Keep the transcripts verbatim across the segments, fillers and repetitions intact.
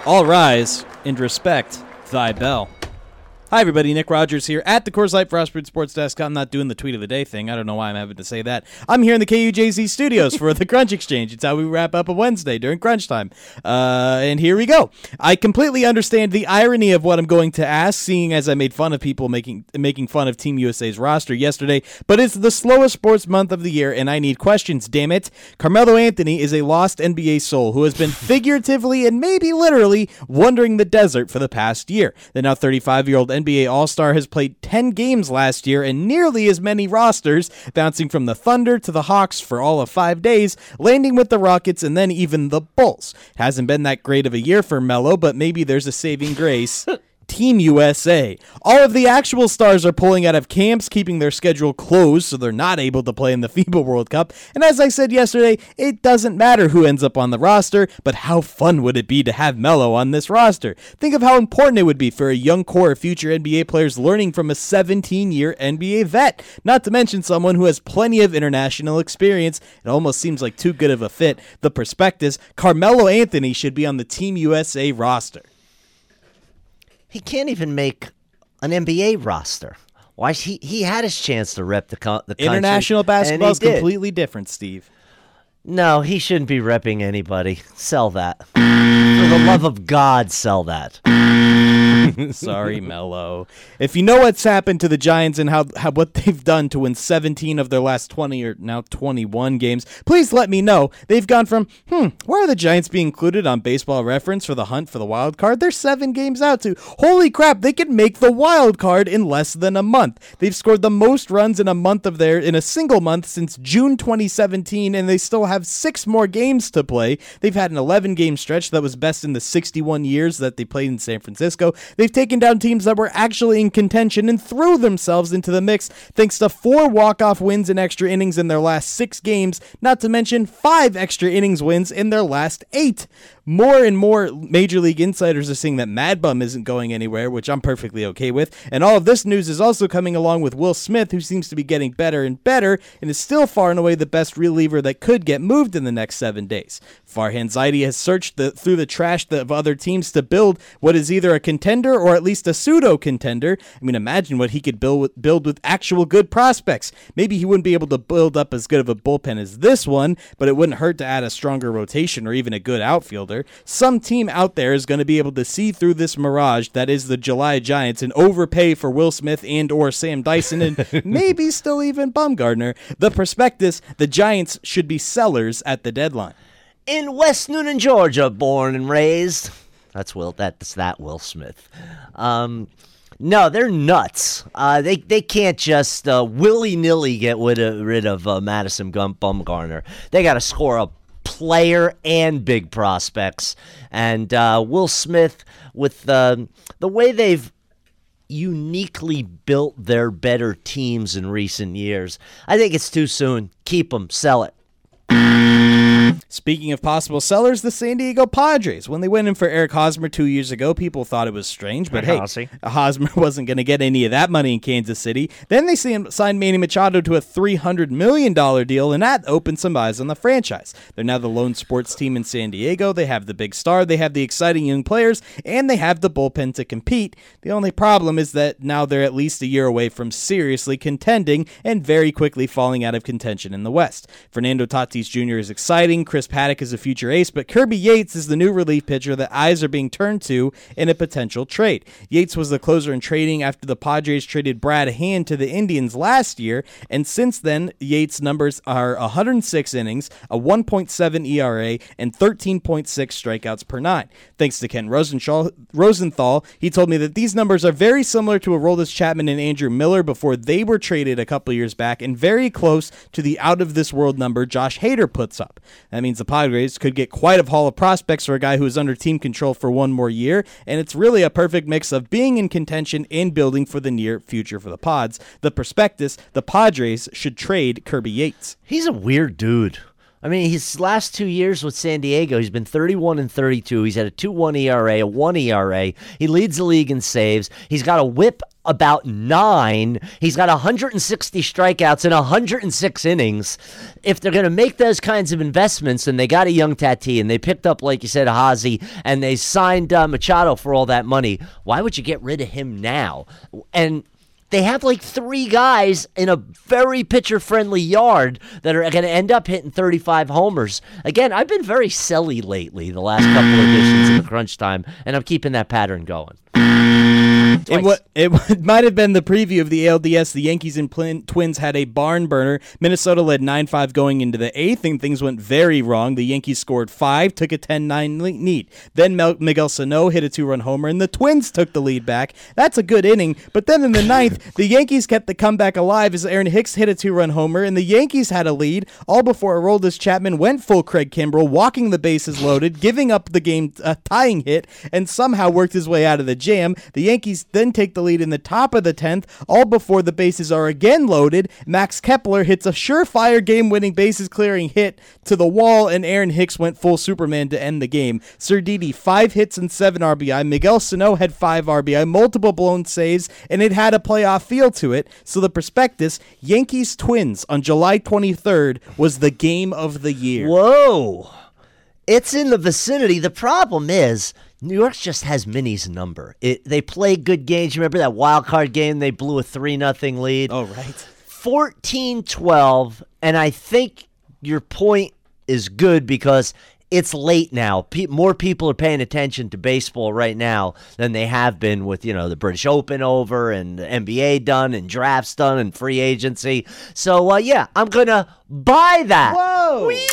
All rise and respect thy bell. Hi, everybody. Nick Rogers here at the Coors Light Frostbrewed Sports Desk. I'm not doing the tweet of the day thing. I don't know why I'm having to say that. I'm here in the K U J Z studios for the Crunch Exchange. It's how we wrap up a Wednesday during crunch time. Uh, and here we go. I completely understand the irony of what I'm going to ask, seeing as I made fun of people making making fun of Team U S A's roster yesterday, but it's the slowest sports month of the year, and I need questions, damn it. Carmelo Anthony is a lost N B A soul who has been figuratively and maybe literally wandering the desert for the past year. The now thirty-five-year-old N B A All-Star has played ten games last year and nearly as many rosters, bouncing from the Thunder to the Hawks for all of five days, landing with the Rockets and then even the Bulls. Hasn't been that great of a year for Melo, but maybe there's a saving grace. Team U S A. All of the actual stars are pulling out of camps, keeping their schedule closed so they're not able to play in the FIBA World Cup. And as I said yesterday, it doesn't matter who ends up on the roster, but how fun would it be to have Melo on this roster? Think of how important it would be for a young core of future N B A players learning from a seventeen-year N B A vet, not to mention someone who has plenty of international experience. It almost seems like too good of a fit. The prospectus, Carmelo Anthony should be on the Team U S A roster. He can't even make an N B A roster. Why? He he had his chance to rep the, co- the country. International basketball is completely different, Steve. No, he shouldn't be repping anybody. Sell that. For the love of God, sell that. Sorry, Melo. If you know what's happened to the Giants and how, how what they've done to win seventeen of their last twenty or now twenty-one games, please let me know. They've gone from, hmm, why are the Giants being included on Baseball Reference for the hunt for the wild card? They're seven games out to, holy crap, they could make the wild card in less than a month. They've scored the most runs in a month of their in a single month since June twenty seventeen, and they still have six more games to play. They've had an eleven-game stretch that was best in the sixty-one years that they played in San Francisco. They've taken down teams that were actually in contention and threw themselves into the mix thanks to four walk-off wins in extra innings in their last six games, not to mention five extra innings wins in their last eight. More and more Major League insiders are saying that Mad Bum isn't going anywhere, which I'm perfectly okay with. And all of this news is also coming along with Will Smith, who seems to be getting better and better and is still far and away the best reliever that could get moved in the next seven days. Farhan Zaidi has searched the, through the trash of other teams to build what is either a contender or at least a pseudo-contender. I mean, imagine what he could build with, build with actual good prospects. Maybe he wouldn't be able to build up as good of a bullpen as this one, but it wouldn't hurt to add a stronger rotation or even a good outfielder. Some team out there is going to be able to see through this mirage that is the July Giants and overpay for Will Smith and or Sam Dyson and maybe still even Bumgarner. The prospectus, the Giants should be sellers at the deadline. In West Newnan, Georgia, born and raised. That's Will. That's that Will Smith. Um, no, they're nuts. Uh, they they can't just uh, willy nilly get rid of, rid of uh, Madison Bumgarner. They got to score a player and big prospects. And uh, Will Smith, with uh, the way they've uniquely built their better teams in recent years, I think it's too soon. Keep them, sell it. Speaking of possible sellers, the San Diego Padres. When they went in for Eric Hosmer two years ago, people thought it was strange, but hey, Hossie. Hosmer wasn't going to get any of that money in Kansas City. Then they signed Manny Machado to a three hundred million dollars deal, and that opened some eyes on the franchise. They're now the lone sports team in San Diego. They have the big star, they have the exciting young players, and they have the bullpen to compete. The only problem is that now they're at least a year away from seriously contending and very quickly falling out of contention in the West. Fernando Tatis Junior is exciting. Chris Paddock is a future ace, but Kirby Yates is the new relief pitcher that eyes are being turned to in a potential trade. Yates was the closer in trading after the Padres traded Brad Hand to the Indians last year, and since then, Yates' numbers are one hundred six innings, a one point seven E R A, and thirteen point six strikeouts per nine. Thanks to Ken Rosenthal, he told me that these numbers are very similar to Aroldis Chapman and Andrew Miller before they were traded a couple years back, and very close to the out-of-this-world number Josh Hader puts up. That means the Padres could get quite a haul of prospects for a guy who is under team control for one more year, and it's really a perfect mix of being in contention and building for the near future for the Pods. The prospectus, the Padres should trade Kirby Yates. He's a weird dude. I mean, his last two years with San Diego, he's been thirty-one and thirty-two. He's had a two point one E R A, a one E R A. He leads the league in saves. He's got a whip about nine. He's got one hundred sixty strikeouts in one hundred six innings. If they're going to make those kinds of investments, and they got a young Tatis, and they picked up, like you said, Hazy, and they signed uh, Machado for all that money, why would you get rid of him now? And they have like three guys in a very pitcher-friendly yard that are going to end up hitting thirty-five homers. Again, I've been very selly lately the last couple of editions of the Crunch Time, and I'm keeping that pattern going. It, w- it might have been the preview of the A L D S. The Yankees and Plin- Twins had a barn burner. Minnesota led nine five going into the eighth, and things went very wrong. The Yankees scored five, took a ten nine lead. Then Mel- Miguel Sano hit a two-run homer, and the Twins took the lead back. That's a good inning. But then in the ninth, the Yankees kept the comeback alive as Aaron Hicks hit a two-run homer, and the Yankees had a lead, all before Aroldis Chapman went full Craig Kimbrell, walking the bases loaded, giving up the game uh, tying hit, and somehow worked his way out of the jam. The Yankees then take the lead in the top of the tenth, all before the bases are again loaded. Max Kepler hits a surefire game-winning bases-clearing hit to the wall, and Aaron Hicks went full Superman to end the game. Serdini, five hits and seven R B I. Miguel Sano had five R B I, multiple blown saves, and it had a playoff feel to it. So the prospectus, Yankees-Twins on July twenty-third was the game of the year. Whoa. It's in the vicinity. The problem is, New York just has Minnie's number. It, they play good games. You remember that wild card game? They blew a three nothing lead. Oh, right. fourteen twelve, and I think your point is good because it's late now. Pe- more people are paying attention to baseball right now than they have been with, you know, the British Open over and the N B A done and drafts done and free agency. So, uh, yeah, I'm going to buy that. Whoa! Whee!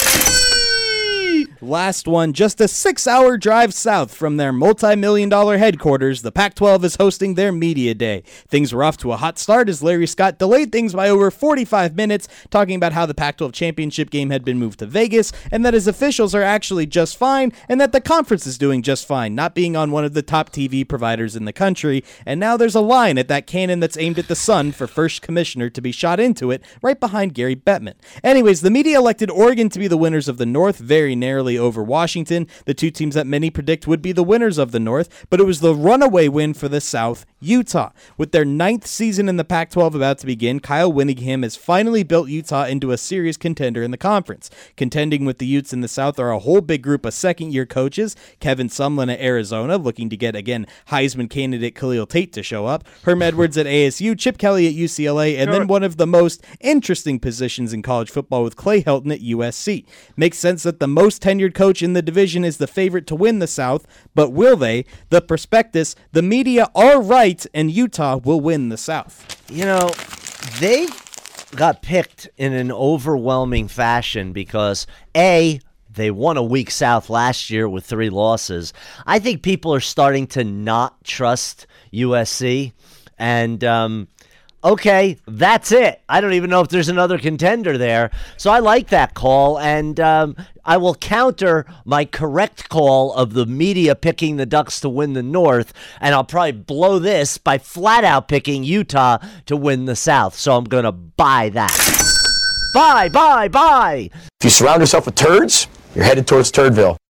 Last one, just a six-hour drive south from their multi-million dollar headquarters, the Pac twelve is hosting their Media Day. Things were off to a hot start as Larry Scott delayed things by over forty-five minutes, talking about how the Pac twelve championship game had been moved to Vegas, and that his officials are actually just fine, and that the conference is doing just fine, not being on one of the top T V providers in the country. And now there's a line at that cannon that's aimed at the sun for first commissioner to be shot into it, right behind Gary Bettman. Anyways, the media elected Oregon to be the winners of the North, very narrowly over Washington, the two teams that many predict would be the winners of the North, but it was the runaway win for the South, Utah. With their ninth season in the Pac twelve about to begin, Kyle Whittingham has finally built Utah into a serious contender in the conference. Contending with the Utes in the South are a whole big group of second-year coaches, Kevin Sumlin at Arizona, looking to get, again, Heisman candidate Khalil Tate to show up, Herm Edwards at A S U, Chip Kelly at U C L A, and then one of the most interesting positions in college football with Clay Helton at U S C. Makes sense that the most tenured coach in the division is the favorite to win the South, but will they? The prospectus, the media are right, and Utah will win the South. You know, they got picked in an overwhelming fashion because, A, they won a weak South last year with three losses. I think people are starting to not trust U S C, and um, okay, that's it. I don't even know if there's another contender there. So I like that call, and um, I will counter my correct call of the media picking the Ducks to win the North, and I'll probably blow this by flat out picking Utah to win the South. So I'm going to buy that. Buy, buy, buy. If you surround yourself with turds, you're headed towards Turdville.